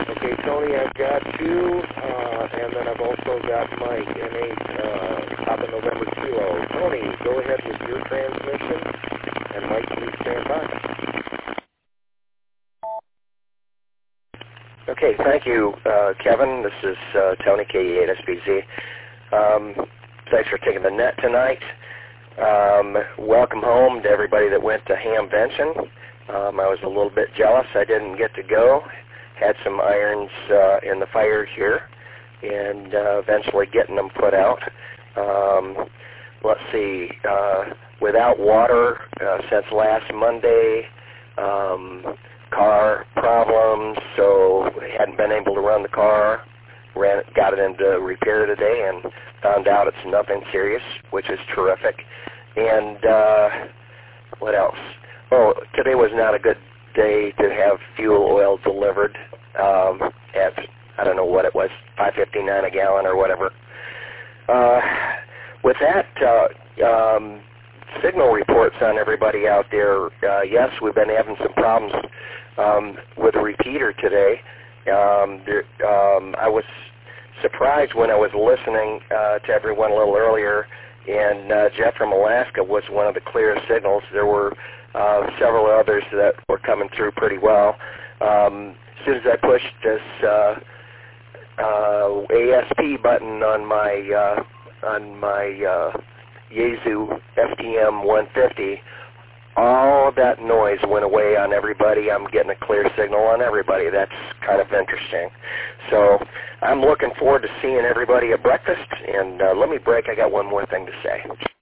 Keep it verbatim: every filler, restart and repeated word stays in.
Okay, Tony, I've got you, uh, and then I've also got Mike, N eight, uh, Papa November Kilo. Tony, go ahead with your transmission, and Mike, please stand by. Okay, thank you, uh, Kevin. This is uh, Tony, K E eight S P Z. Um, thanks for taking the net tonight. Um, welcome home to everybody that went to Hamvention. Um, I was a little bit jealous I didn't get to go. Had some irons uh, in the fire here, and uh, eventually getting them put out. Um, let's see, uh, without water uh, since last Monday, um, car problems, so hadn't been able to run the car. Ran, got it into repair today and found out it's nothing serious, which is terrific. And uh, what else? Oh, today was not a good day to have fuel oil delivered um, at, I don't know what it was, five fifty-nine a gallon or whatever. Uh, with that, uh, um, signal reports on everybody out there. Uh, yes, we've been having some problems um, with a repeater today. Um, there, um, I was surprised when I was listening uh, to everyone a little earlier, and uh, Jeff from Alaska was one of the clearest signals. There were uh, several others that were coming through pretty well. Um, as soon as I pushed this uh, uh, A S P button on my uh, on my uh, Yaesu F T M one fifty, all of that noise went away on everybody. I'm getting a clear signal on everybody. That's kind of interesting. So I'm looking forward to seeing everybody at breakfast. And uh, let me break. I got one more thing to say.